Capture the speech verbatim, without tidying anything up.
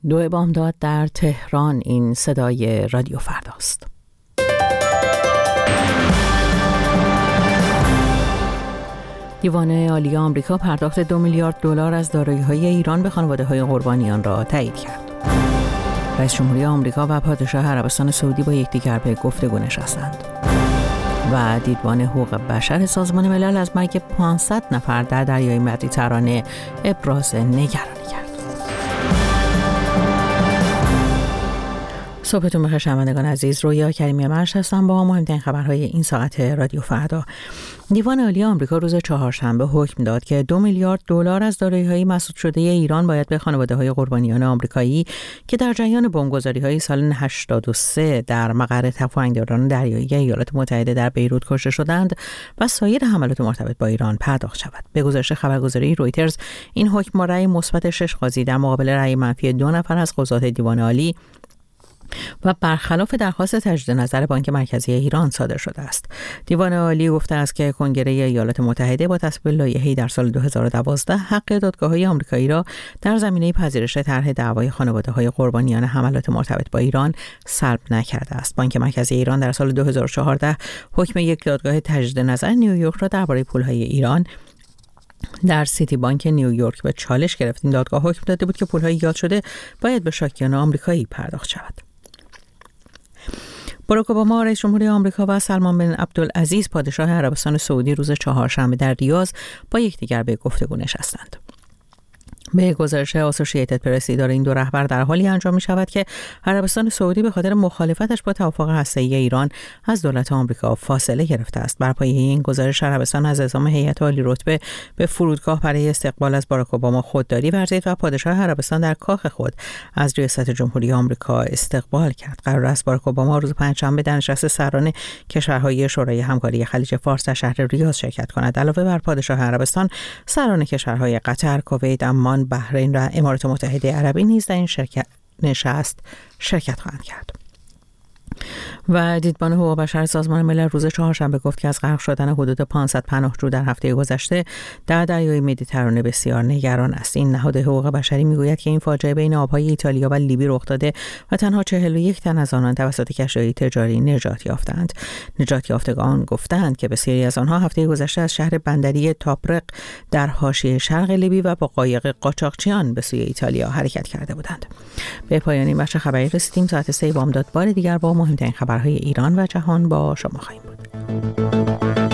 دو بامداد در تهران. این صدای رادیو فرداست. دیوان عالی آمریکا پرداخت دو میلیارد دلار از دارایی‌های ایران به خانواده‌های قربانیان را تایید کرد. رئیس جمهوری آمریکا و پادشاه عربستان سعودی با یکدیگر به گفتگو نشستند. و دیدبان حقوق بشر سازمان ملل از مرگ پانصد نفر در دریای مدیترانه ابراز نگرانی کرد. صبحتون بخیر شنوندگان عزیز، رویا کریمی مرش هستم با مهمترین خبرهای این ساعت رادیو فردا. دیوان عالی آمریکا روز چهارشنبه حکم داد که دو میلیارد دلار از دارایی‌های مسدود شده ایران باید به خانواده‌های قربانیان آمریکایی که در جریان بمبگذاری‌های سال هشتاد و سه در مقر تفنگداران دریایی ایالات متحده در بیروت کشته شدند و سایر حملات مرتبط با ایران پرداخت شود. به گزارش خبرگزاری رویترز، این حکم با رأی مثبت شش قاضی در مقابل رأی منفی دو نفر از قضات دیوان عالی و برخلاف درخواست تجدید نظر بانک مرکزی ایران صادر شده است. دیوان عالی گفته است که کنگره ایالات متحده با تصویب لایحه‌ای در سال دو هزار و دوازده حق دادگاه‌های آمریکایی را در زمینه پذیرش طرح دعوای خانواده‌های قربانیان حملات مرتبط با ایران سلب نکرده است. بانک مرکزی ایران در سال دو هزار و چهارده حکم یک دادگاه تجدید نظر نیویورک را درباره پول‌های ایران در سیتی بانک نیویورک به چالش گرفت. این دادگاه حکم داده بود که پول‌های ایجاد شده باید به شاکیان آمریکایی پرداخت شود. باراک اوباما رئیس جمهوری آمریکا و سلمان بن عبدالعزیز پادشاه عربستان سعودی روز چهارشنبه در ریاض با یکدیگر به گفتگو نشستند. به گزارش اسوسییتد پرس، دیدار این دو رهبر در حالی انجام می شود که عربستان سعودی به خاطر مخالفتش با توافق هسته‌ای ایران از دولت آمریکا فاصله گرفته است. بر پایه این گزارش، عربستان از اعزام هیئت عالی رتبه به فرودگاه برای استقبال از باراک اوباما خودداری ورزید و پادشاه عربستان در کاخ خود از ریاست جمهوری آمریکا استقبال کرد. قرار است باراک اوباما روز پنجشنبه در نشست سران کشورهای شورای همکاری خلیج فارس در شهر ریاض شرکت کند. علاوه بر پادشاه عربستان، سران کشورهای قطر، کویت، عمان، بحرین و امارات متحده عربی نیز در این شرکت نشست شرکت خواهند کرد. و دیدبان حقوق بشر سازمان ملل روز چهارشنبه گفت که از غرق شدن حدود پانصد پناهجو در هفته گذشته در دریای مدیترانه بسیار نگران است. این نهاد حقوق بشری میگوید که این فاجعه بین آبهای ایتالیا و لیبی رخ داده و تنها چهل و یک تن از آنان توسط کشتی‌های تجاری نجات یافتند. نجات یافتگان گفتند که بسیاری از آنها هفته گذشته از شهر بندری تاپرق در حاشیه شرق لیبی و با قایق قاچاقچیان به سوی ایتالیا حرکت کرده بودند. به پایان این بخش خبری رسیدیم. ساعت سه بامداد بار دیگر با مهمترین خبرهای ایران و جهان با شما خواهیم بود.